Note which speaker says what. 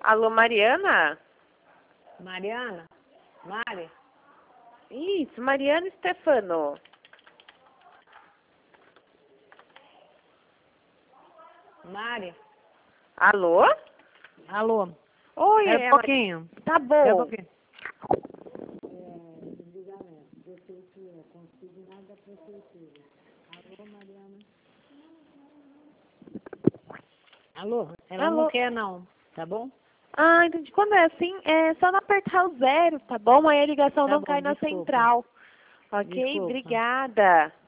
Speaker 1: Alô, Mariana?
Speaker 2: Mariana? Mari?
Speaker 1: Isso, Mariana Stefano.
Speaker 2: Mari?
Speaker 1: Alô?
Speaker 2: Alô?
Speaker 1: Oi,
Speaker 2: É um pouquinho.
Speaker 1: Tá bom.
Speaker 2: É um pouquinho. Alô, Mariana? Alô? Ela
Speaker 1: Alô?
Speaker 2: não quer não, tá bom?
Speaker 1: Ah, entendi. Quando é assim, é só não apertar o 0, tá bom? Aí a ligação
Speaker 2: Tá
Speaker 1: não
Speaker 2: bom,
Speaker 1: cai na
Speaker 2: desculpa.
Speaker 1: central. Ok?
Speaker 2: Desculpa.
Speaker 1: Obrigada.